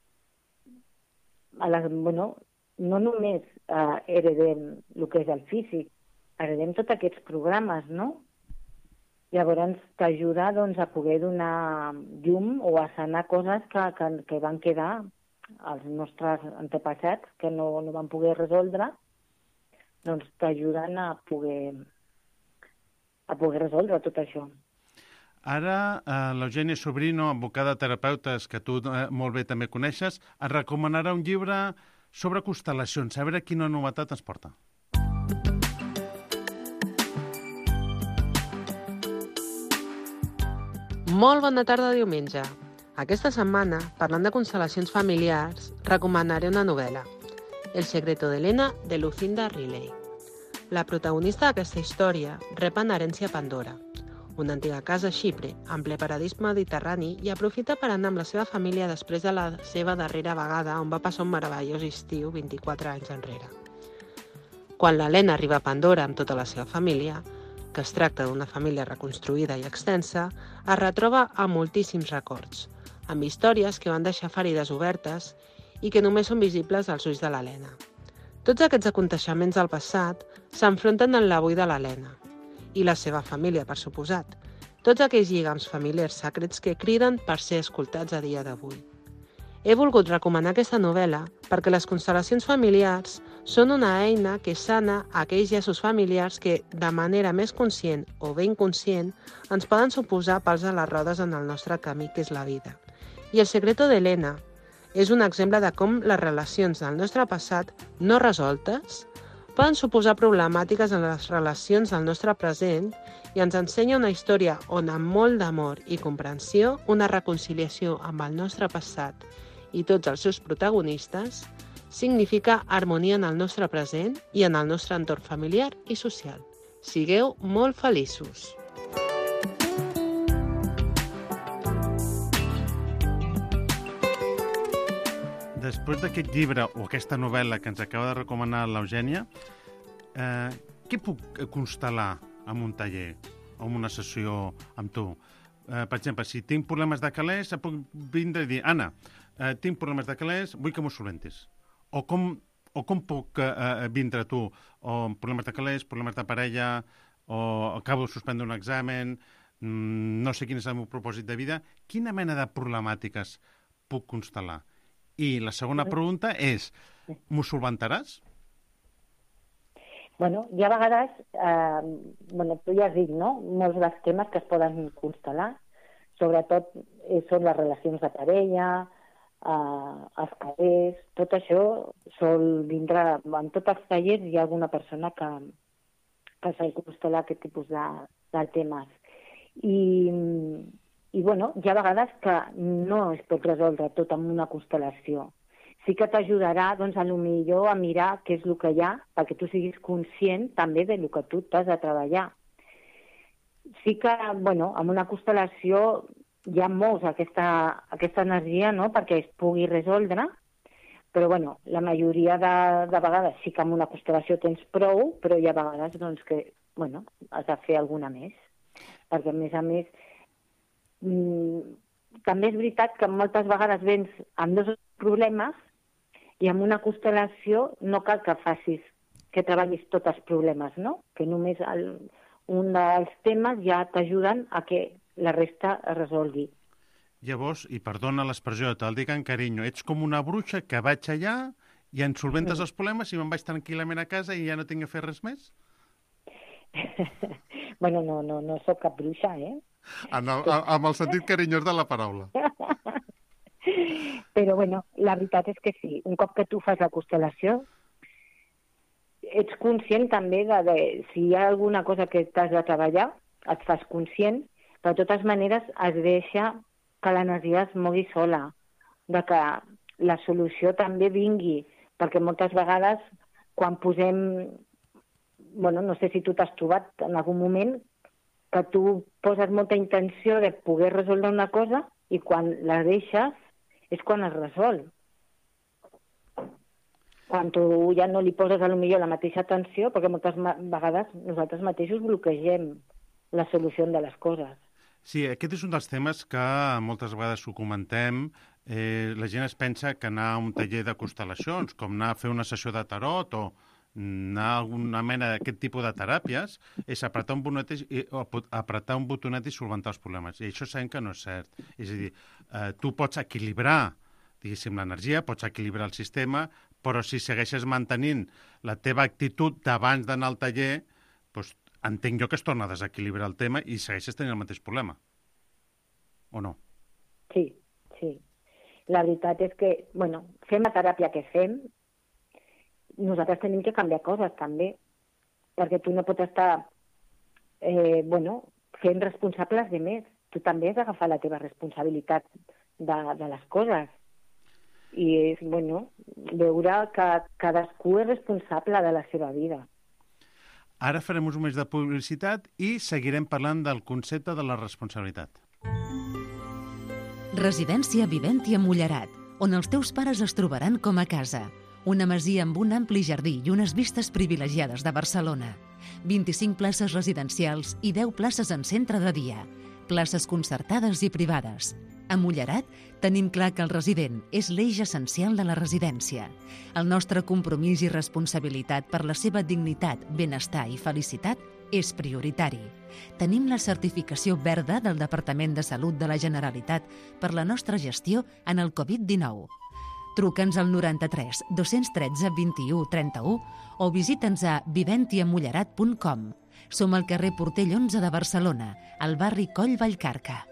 a les, bueno, no només eh, heredem el que és el físic, heredem tots aquests programes, no? Llavors t'ajuda doncs, a poder donar llum o a sanar coses que, que, que van quedar als nostres antepassats, que no, no van poder resoldre, doncs t'ajuden a poder, a poder resoldre tot això. Ara, eh, l'Eugènia Sobrino, advocada de terapeutes, que tu eh, molt bé també coneixes, et recomanarà un llibre sobre constel·lacions. A veure quina novetat ens porta. Molt bona tarda de diumenge. Aquesta setmana, parlant de constel·lacions familiars, recomanaré una novel·la, El secreto de Elena, de Lucinda Riley. La protagonista d'aquesta història rep en herència Pandora, una antiga casa a Xipre, en ple paradís mediterrani, i aprofita per anar amb la seva família després de la seva darrera vegada on va passar un meravellós estiu vint-i-quatre anys enrere. Quan l'Helena arriba a Pandora amb tota la seva família, que es tracta d'una família reconstruïda i extensa, es retroba amb moltíssims records, amb històries que van deixar ferides obertes i que només són visibles als ulls de l'Helena. Tots aquests aconteixements del passat s'enfronten en l'avui de l'Helena i la seva família, per suposat, tots aquells lligams familiars secrets que criden per ser escoltats a dia d'avui. He volgut recomanar aquesta novel·la perquè les constel·lacions familiars són una eina que sana aquells llaços familiars que, de manera més conscient o bé inconscient, ens poden suposar pals a les rodes en el nostre camí, que és la vida. I El secreto d'Elena és un exemple de com les relacions del nostre passat no resoltes poden suposar problemàtiques en les relacions del nostre present i ens ensenya una història on, amb molt d'amor i comprensió, una reconciliació amb el nostre passat i tots els seus protagonistes significa harmonia en el nostre present i en el nostre entorn familiar i social. Sigueu molt feliços! després d'aquest llibre o aquesta novel·la que ens acaba de recomanar l'Eugènia, eh, què puc constel·lar en un taller o en una sessió amb tu? Eh, per exemple, si tinc problemes de calés, puc vindre i dir, Anna, eh, tinc problemes de calés, vull que m'ho solventis. O com, o com puc eh, vindre a tu? O problemes de calés, problemes de parella, o acabo de suspendre un examen, no sé quin és el meu propòsit de vida, quina mena de problemàtiques puc constel·lar? I la segona pregunta és, m'ho solventaràs? Bueno, hi ha vegades, eh, bueno, tu ja has dit, no?, molts dels temes que es poden constel·lar, sobretot eh, són les relacions de parella, eh, els calés, tot això sol vindre, en tots els tallers hi ha alguna persona que, que s'ha de constel·lar aquest tipus de, de temes. I, i bueno, hi ha vegades que no es pot resoldre tot amb una constel·lació. Sí que t'ajudarà, doncs, a lo millor a mirar què és el que hi ha, perquè tu siguis conscient també del que tu t'has de treballar. Sí que, bueno, amb una constel·lació hi ha molts aquesta, aquesta energia, no?, perquè es pugui resoldre, però, bueno, la majoria de, de vegades sí que amb una constel·lació tens prou, però hi ha vegades, doncs, que, bueno, has de fer alguna més. Perquè, a més a més, mmm, també és veritat que moltes vegades vens amb dos problemes i amb una constel·lació no cal que facis, que treballis tots els problemes, no? Que només el, un dels temes ja t'ajuden a que la resta es resolgui. Llavors, i perdona l'expressió, te'l dic en carinyo, ets com una bruixa que vaig allà i em solventes els problemes i me'n vaig tranquil·lament a casa i ja no tinc que fer res més? Bueno, no, no, no sóc cap bruixa, eh? En el, amb el sentit carinyós de la paraula. Però, bueno, la veritat és que sí. Un cop que tu fas la constel·lació, ets conscient també de, de si hi ha alguna cosa que t'has de treballar, et fas conscient, però de totes maneres es deixa que l'energia es mogui sola, de que la solució també vingui, perquè moltes vegades quan posem... Bueno, no sé si tu t'has trobat en algun moment que tu poses molta intenció de poder resoldre una cosa i quan la deixes és quan es resol. Quan tu ja no li poses a lo millor la mateixa atenció, perquè moltes vegades nosaltres mateixos bloquegem la solució de les coses. Sí, aquest és un dels temes que moltes vegades ho comentem. Eh, la gent es pensa que anar a un taller de constel·lacions, com anar a fer una sessió de tarot o anar a alguna mena d'aquest tipus de teràpies, és apretar un botonet i, apretar un botonet i solventar els problemes. I això sabem que no és cert. És a dir, eh, tu pots equilibrar, diguéssim, l'energia, pots equilibrar el sistema, però si segueixes mantenint la teva actitud d'abans d'anar al taller, doncs entenc jo que es torna a desequilibrar el tema i segueixes tenint el mateix problema. O no? Sí, sí. La veritat és que, bueno, fem la teràpia que fem, nosaltres tenim que canviar coses també, perquè tu no pots estar eh, bueno, fent responsables de més. Tu també has d'agafar la teva responsabilitat de, de les coses. I és, bueno, veure que cadascú és responsable de la seva vida. Ara farem un mes de publicitat i seguirem parlant del concepte de la responsabilitat. Residència Viventi a Mullerat, on els teus pares es trobaran com a casa. Una masia amb un ampli jardí i unes vistes privilegiades de Barcelona. vint-i-cinc places residencials i deu places en centre de dia. Places concertades i privades. A Mullerat tenim clar que el resident és l'eix essencial de la residència. El nostre compromís i responsabilitat per la seva dignitat, benestar i felicitat és prioritari. Tenim la certificació verda del Departament de Salut de la Generalitat per la nostra gestió en el covid dinou. Truca'ns al noranta-tres dos-cents tretze vint-i-u trenta-u o visita'ns a viventiamullerat punt com. Som al carrer Portell onze de Barcelona, al barri Coll Vallcarca.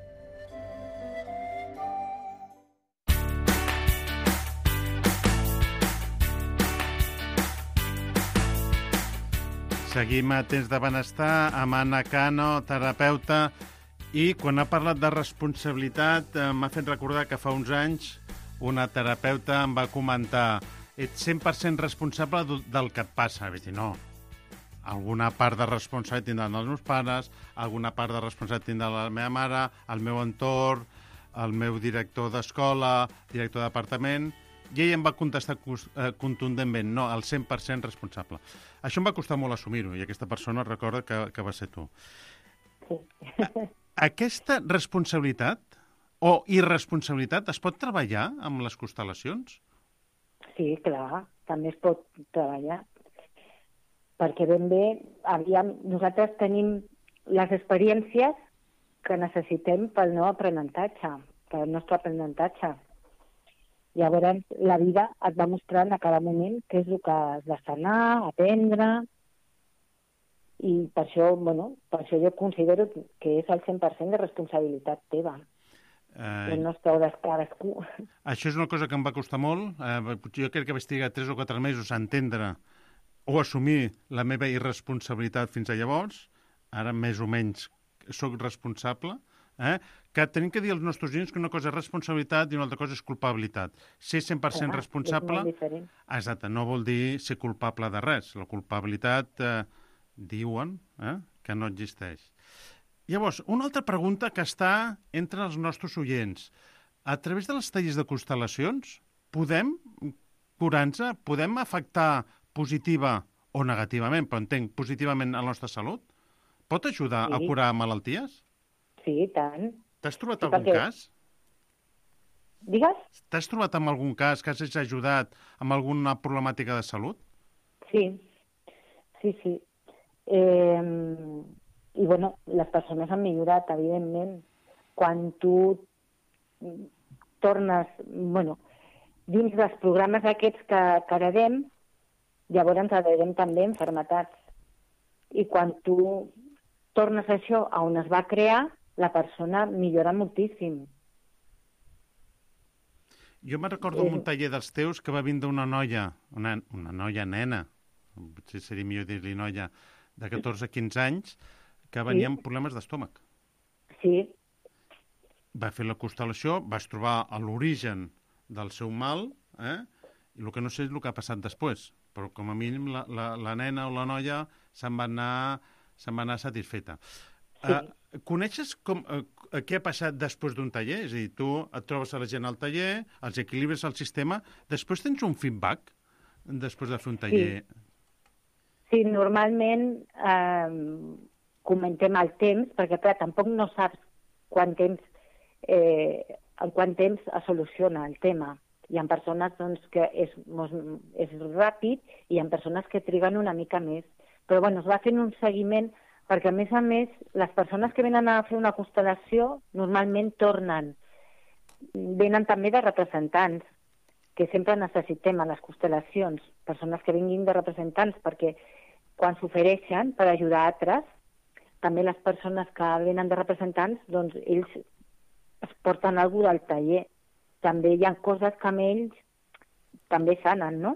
Seguim a Temps de Benestar amb Anna Cano, terapeuta, i quan ha parlat de responsabilitat m'ha fet recordar que fa uns anys una terapeuta em va comentar: ets cent per cent responsable del que et passa. Vaig dir, no. Alguna part de responsabilitat tindran els meus pares, alguna part de responsabilitat tindrà la meva mare, el meu entorn, el meu director d'escola, director d'apartament, i ella em va contestar contundentment, no, al cent per cent responsable. Això em va costar molt assumir-ho, i aquesta persona recorda que, que va ser tu. Sí. Aquesta responsabilitat o irresponsabilitat es pot treballar amb les constel·lacions? Sí, clar, també es pot treballar. Perquè ben bé, aviam, nosaltres tenim les experiències que necessitem pel nou aprenentatge, pel nostre aprenentatge. Llavors, la vida et va mostrant a cada moment què és el que has de sanar, aprendre, i per això, bueno, per això jo considero que és el cent per cent de responsabilitat teva. Eh, no esteu de cadascú. Això és una cosa que em va costar molt. Eh, jo crec que vaig trigar tres o quatre mesos a entendre o assumir la meva irresponsabilitat fins a llavors. Ara més o menys soc responsable. Eh? Que tenim que dir als nostres oients que una cosa és responsabilitat i una altra cosa és culpabilitat. Ser cent per cent ah, responsable, exacte, no vol dir ser culpable de res. La culpabilitat eh, diuen eh, que no existeix. Llavors, una altra pregunta que està entre els nostres oients. A través de les tallers de constel·lacions, podem curar-nos, podem afectar positiva o negativament, però entenc positivament a la nostra salut? Pot ajudar sí. a curar malalties? Sí, i tant. T'has trobat sí, algun perquè... cas? Digues? T'has trobat amb algun cas que has ajudat amb alguna problemàtica de salut? Sí, sí, sí. Eh, I, bueno, les persones han millorat, evidentment. Quan tu tornes, bueno, dins dels programes aquests que, que heredem, llavors ens heredem també malalties. I quan tu tornes a això a on es va crear, la persona millora moltíssim. Jo me recordo en un taller dels teus que va vindre una noia, una, una noia nena, potser seria millor dir-li noia, de catorze a quinze anys, que venia amb problemes d'estómac. Sí. Va fer la constel·lació, vas trobar l'origen del seu mal, eh? I el que no sé és el que ha passat després, però com a mínim la, la, la nena o la noia se'n va anar, se'n va anar satisfeta. Sí. Uh, coneixes com, uh, què ha passat després d'un taller? És a dir, tu et trobes a la gent al taller, els equilibres al sistema, després tens un feedback després de fer un taller? Sí, sí normalment eh, comentem el temps, perquè clar, tampoc no saps quant temps, eh, en quant temps es soluciona el tema. Hi ha persones doncs, que és, és ràpid i hi ha persones que triguen una mica més. Però bueno, es va fent un seguiment perquè, a més a més, les persones que venen a fer una constel·lació normalment tornen. Venen també de representants, que sempre necessitem a les constel·lacions, persones que vinguin de representants, perquè quan s'ofereixen per ajudar altres, també les persones que venen de representants, doncs ells es porten alguna del taller. També hi ha coses que amb ells també sanen, no?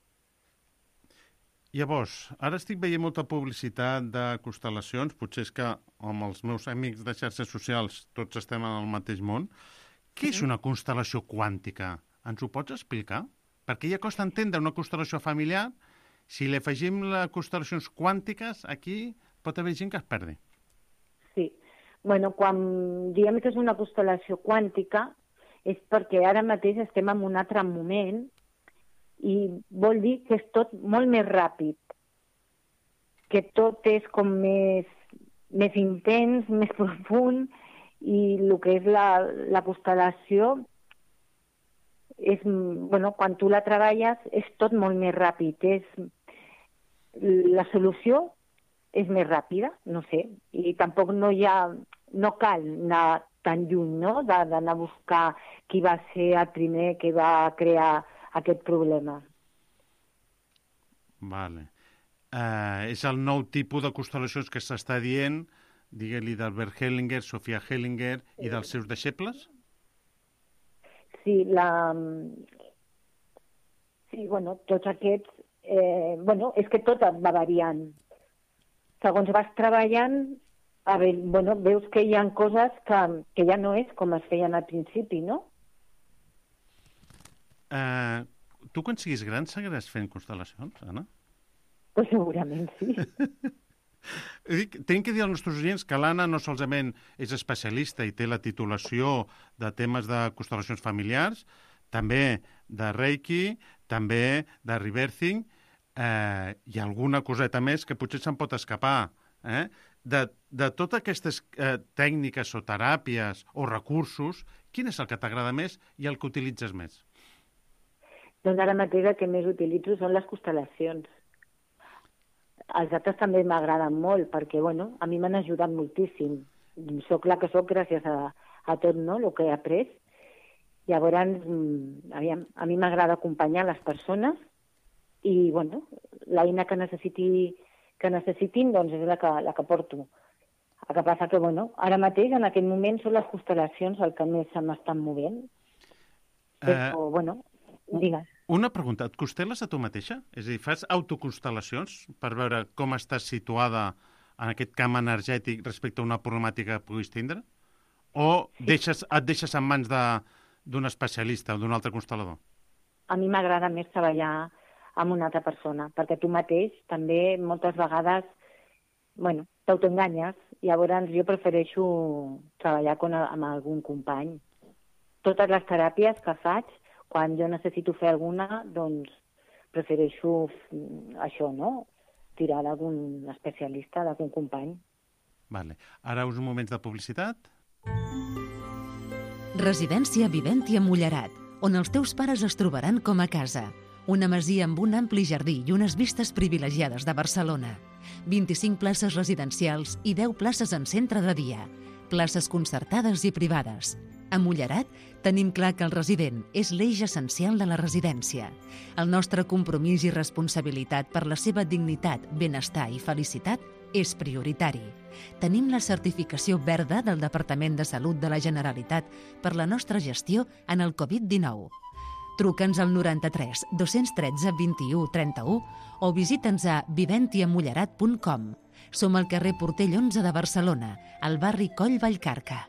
Llavors, ara estic veient molta publicitat de constel·lacions, potser és que amb els meus amics de xarxes socials tots estem en el mateix món. Què és una constel·lació quàntica? Ens ho pots explicar? Perquè ja costa entendre una constel·lació familiar. Si li afegim les constel·lacions quàntiques, aquí pot haver gent que es perdi. Sí. Bueno, quan diem que és una constel·lació quàntica és perquè ara mateix estem en un altre moment i vol dir que és tot molt més ràpid, que tot és com més, més intens, més profund, i el que és la, la constel·lació és, bueno, quan tu la treballes és tot molt més ràpid, és, la solució és més ràpida, no sé, i tampoc no hi ha, no cal anar tan lluny, no?, d'anar a buscar qui va ser el primer que va crear aquest problema. Vale. Uh, és el nou tipus de constel·lacions que s'està dient, digue-li d'Albert Hellinger, Sofia Hellinger i dels seus deixebles? Sí, la... Sí, bueno, tots aquests... Eh, bueno, és que tot va variant. Segons vas treballant, a veure, bueno, veus que hi ha coses que, que ja no és com es feien al principi, no? Uh, tu, quan siguis gran, seguiràs fent constel·lacions, Anna? Pues segurament sí. Tenim que dir als nostres oients que l'Anna no solament és especialista i té la titulació de temes de constel·lacions familiars, també de Reiki, també de Rebirthing, eh, i alguna coseta més que potser se'n pot escapar. Eh? De, de totes aquestes eh, tècniques o teràpies o recursos, quin és el que t'agrada més i el que utilitzes més? Doncs ara mateix el que més utilitzo són les constel·lacions. Els altres també m'agraden molt perquè, bueno, a mi m'han ajudat moltíssim. Soc la que soc gràcies a, a tot, no?, el que he après. Llavors, aviam, a mi m'agrada acompanyar les persones i, bueno, l'eina que necessiti, que necessitin, doncs és la que, la que porto. El que passa que, bueno, ara mateix, en aquest moment, són les constel·lacions el que més se m'estan movent. Uh, Però, bueno, digues. Una pregunta, et constel·les a tu mateixa? És a dir, fas autoconstel·lacions per veure com estàs situada en aquest camp energètic respecte a una problemàtica que puguis tindre? O sí. deixes, et deixes en mans d'un especialista o d'un altre constel·lador? A mi m'agrada més treballar amb una altra persona, perquè tu mateix també moltes vegades, bueno, t'autoenganyes, llavors jo prefereixo treballar con, amb algun company. Totes les teràpies que faig, quan jo necessito fer alguna, doncs prefereixo això, no?, tirar d'algun especialista, d'algun company. Vale. Ara uns moments de publicitat. Residència Viventia Mullerat, on els teus pares es trobaran com a casa. Una masia amb un ampli jardí i unes vistes privilegiades de Barcelona. vint-i-cinc places residencials i deu places en centre de dia. Places concertades i privades. A Mullerat tenim clar que el resident és l'eix essencial de la residència. El nostre compromís i responsabilitat per la seva dignitat, benestar i felicitat és prioritari. Tenim la certificació verda del Departament de Salut de la Generalitat per la nostra gestió en el covid dinou. Truca'ns al noranta-tres dos-cents tretze vint-i-u trenta-u o visita'ns a viventia mullerat punt com. Som al carrer Portell onze de Barcelona, al barri Coll Vallcarca.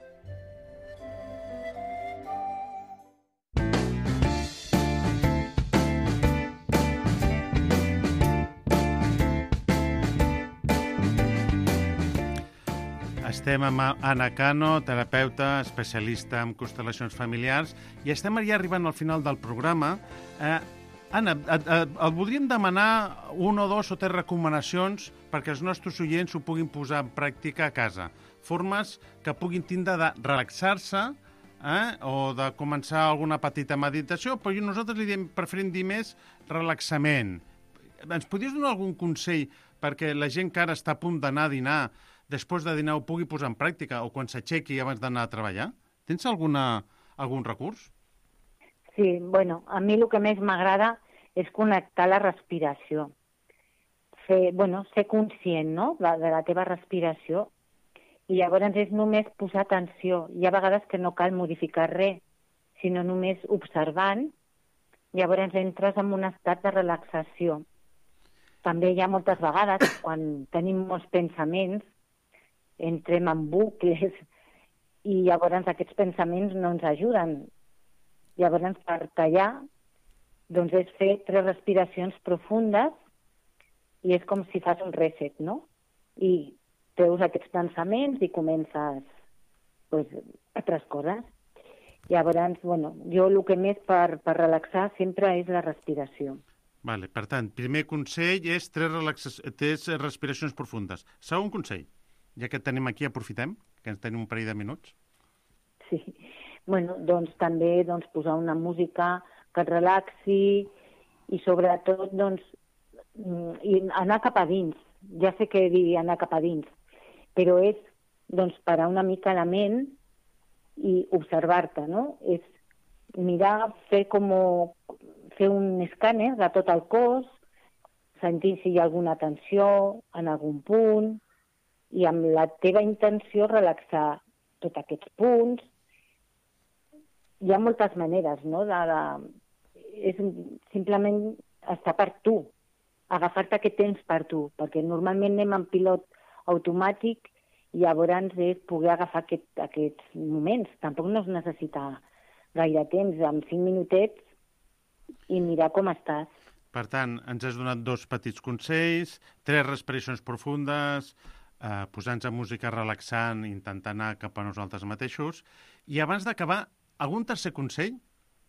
Estem amb Anna Cano, terapeuta, especialista en constel·lacions familiars, i estem ja arribant al final del programa. Eh, Anna, et, et, et voldríem demanar una o dos o tres recomanacions perquè els nostres oients ho puguin posar en pràctica a casa. Formes que puguin tindre de relaxar-se eh, o de començar alguna petita meditació, però nosaltres li diem, preferim dir més relaxament. Ens podries donar algun consell perquè la gent que ara està a punt d'anar a dinar, després de dinar ho pugui posar en pràctica o quan s'aixequi abans d'anar a treballar? Tens alguna, algun recurs? Sí, bueno, a mi el que més m'agrada és connectar la respiració. Fer, bueno, ser conscient, no?, de, de la teva respiració. I llavors és només posar atenció. Hi ha vegades que no cal modificar res, sinó només observant. Llavors entres en un estat de relaxació. També hi ha moltes vegades, quan tenim molts pensaments, entrem en bucles i llavors aquests pensaments no ens ajuden. Llavors, per tallar, doncs és fer tres respiracions profundes i és com si fas un reset, no? I treus aquests pensaments i comences pues, altres coses. Llavors, bueno, jo el que més per, per relaxar sempre és la respiració. Vale, per tant, primer consell és tres, relaxa... tres respiracions profundes. Segon consell, ja que et tenim aquí, aprofitem, que ens tenim un parell de minuts. Sí, bueno, doncs també doncs, posar una música que et relaxi i sobretot doncs, i anar cap a dins. Ja sé què dir anar cap a dins, però és doncs, parar una mica la ment i observar-te, no? És mirar, fer com fer un escàner de tot el cos, sentir si hi ha alguna tensió en algun punt, i amb la teva intenció relaxar tots aquests punts. Hi ha moltes maneres, no? De, de, és simplement estar per tu, agafar-te aquest temps per tu, perquè normalment anem en pilot automàtic i llavors és poder agafar aquest, aquests moments. Tampoc no es necessita gaire temps, amb cinc minutets i mirar com estàs. Per tant, ens has donat dos petits consells, tres respiracions profundes, eh, posant-nos a música relaxant, intentar anar cap a nosaltres mateixos. I abans d'acabar, algun tercer consell?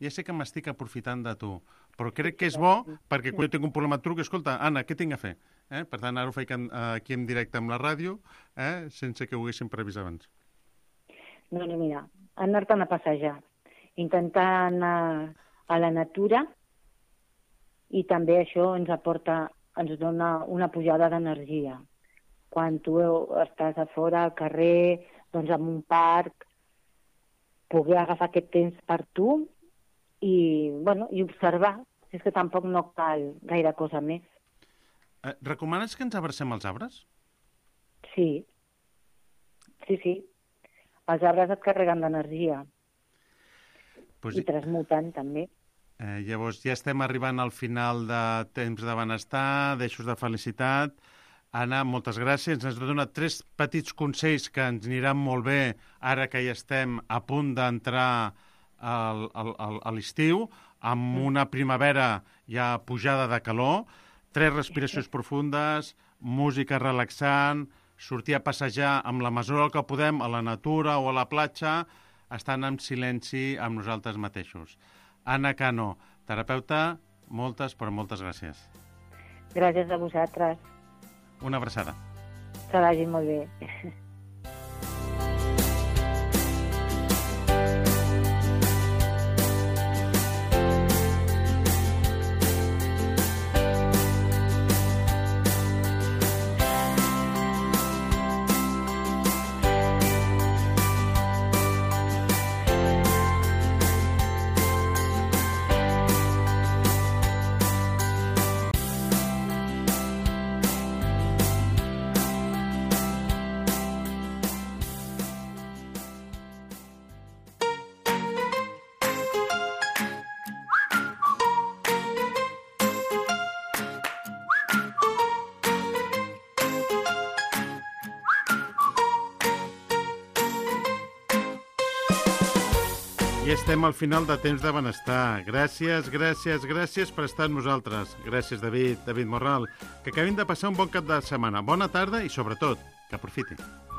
ja sé que m'estic aprofitant de tu, però crec que és bo perquè quan jo tinc un problema et truco, escolta, Anna, què tinc a fer? Eh? Per tant, ara ho faig aquí en directe amb la ràdio, eh? sense que ho haguéssim previst abans. No, no, mira, anar-te'n a passejar, intentar anar a la natura i també això ens aporta, ens dona una pujada d'energia. Quan tu estàs a fora, al carrer, doncs en un parc, poder agafar aquest temps per tu i, bueno, i observar. Si és que tampoc no cal gaire cosa més. Eh, recomanes que ens abracem als arbres? Sí. Sí, sí. Els arbres et carreguen d'energia. Pues... I transmuten, també. Eh, llavors, ja estem arribant al final de Temps de Benestar, d'Eixos de Felicitat. Anna, moltes gràcies. Ens has donat tres petits consells que ens aniran molt bé ara que ja estem a punt d'entrar al, al, al, a l'estiu, amb una primavera ja pujada de calor, tres respiracions profundes, música relaxant, sortir a passejar amb la mesura que podem a la natura o a la platja, estant en silenci amb nosaltres mateixos. Anna Cano, terapeuta, moltes, però moltes gràcies. Gràcies a vosaltres. Una abraçada. Que vagi molt bé. I estem al final de Temps de Benestar. Gràcies, gràcies, gràcies per estar amb nosaltres. Gràcies, David, David Morral. Que acabin de passar un bon cap de setmana. Bona tarda i, sobretot, que aprofitin.